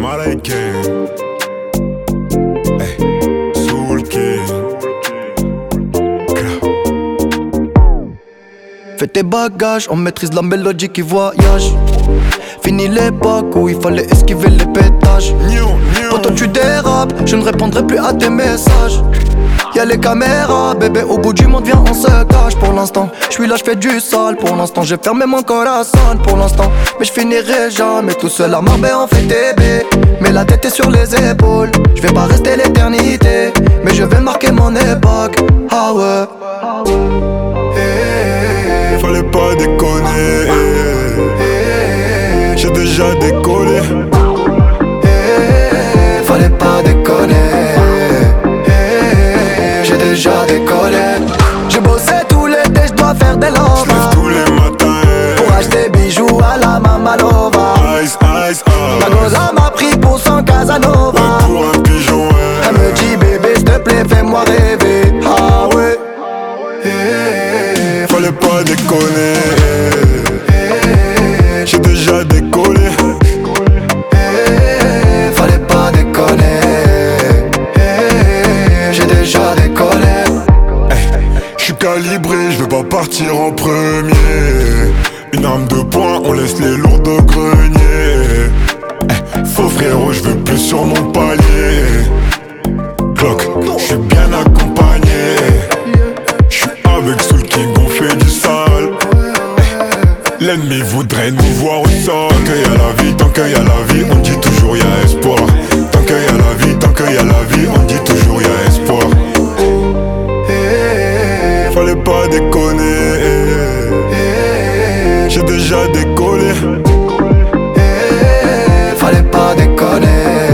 Américain. Hey, Soul King. Fais tes bagages, on maîtrise la mélodie qui voyage. Fini l'époque où il fallait esquiver les pétages. Quand tu dérapes, je ne répondrai plus à tes messages. Y'a les caméras, bébé, au bout du monde, viens, on se cache. Pour l'instant, je suis là, je fais du sale. Pour l'instant, j'ai fermé mon corazon. Pour l'instant, mais je finirai jamais tout seul à Marbella, on fait TB. Mais la tête est sur les épaules. Je vais pas rester l'éternité, mais je vais marquer mon époque. Ah ouais. Fallait pas déconner. J'ai déjà décollé. Fallait pas déconner. J'ai déjà décollé. J'ai bossé tout l'été, j'dois faire des lovas. J'lève tous les matins pour acheter bijoux à la Mamalova. Ice, ice, La goza m'a pris pour son Casanova. ouais, pour un pigeon, ouais. Elle me dit bébé s'il te plaît fais-moi rêver. Ah ouais. Fallait pas déconner. J'ai déjà décollé. Fallait pas déconner. J'ai déjà décollé. J'suis calibré, j'veux pas partir en premier. Une arme de poing, on laisse les lourds au grenier. Faux frérot, j'veux plus sur mon palier. Clock, j'suis bien accompagné. J'suis avec Soul King, on fait du sale. L'ennemi voudrait nous voir au sol. Tant qu'il y a la vie, tant qu'il y a la vie, on dit toujours y'a espoir. Tant qu'il y a la vie, tant qu'il y a la vie, on dit toujours y'a espoir. Fallait pas déconner. J'ai déjà décollé. Fallait pas déconner.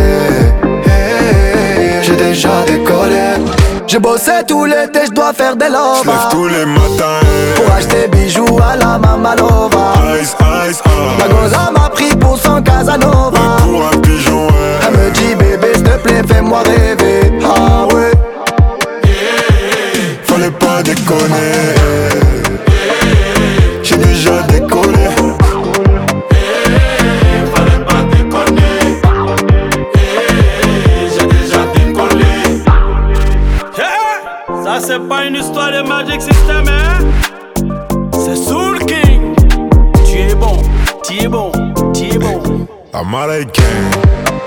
J'ai déjà décollé. J'ai bossé tout l'été, j'dois faire des lovas. J'lève tous les matins pour acheter bijoux à la Mamalova. Ice, ice, La goza m'a pris pour son Casanova. ouais, pour un pigeon, ouais. Elle me dit bébé s'il te plaît fais-moi rêver. Ah ouais. Fallait pas déconner. J'ai déjà décollé. Fallait pas déconner. J'ai déjà décollé. Ça c'est pas une histoire de Magic System, hein. C'est Soul King. Tu es bon, tu es bon, tu es bon. Américain.